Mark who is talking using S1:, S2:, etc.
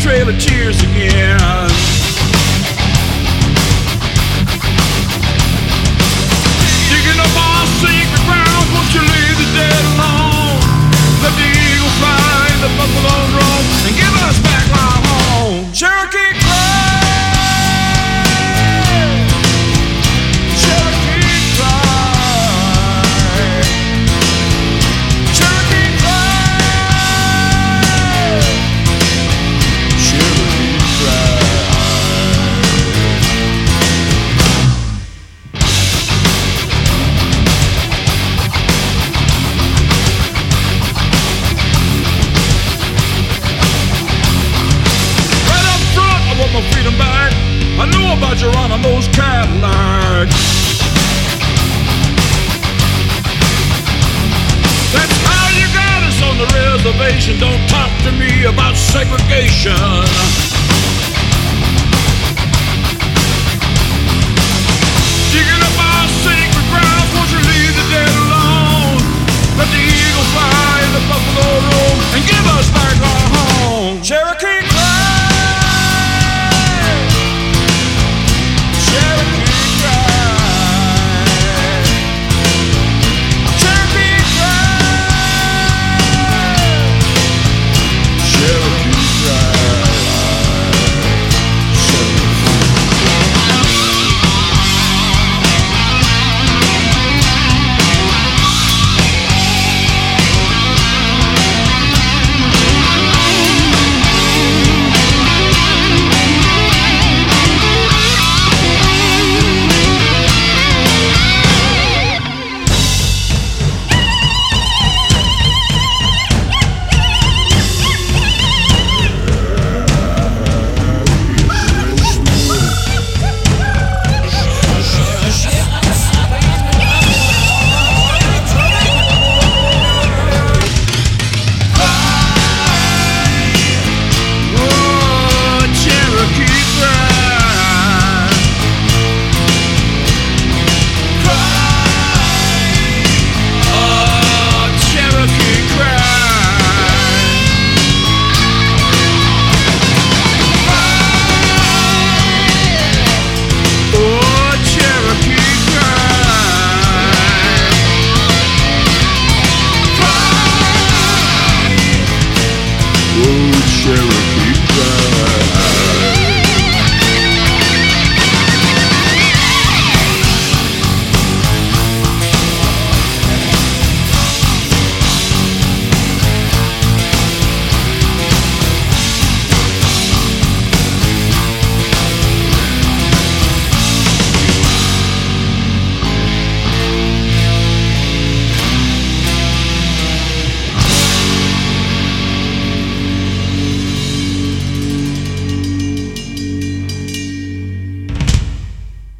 S1: trail of tears again. Digging up our sacred ground, won't you leave the dead alone? Let the eagle fly, the buffalo roam, and give us back our home. Cherokee cry, Cherokee cry, Cherokee cry, Cherokee cry. My freedom back. I know about Geronimo's Cadillac. That's how you got us on the reservation. Don't talk to me about segregation.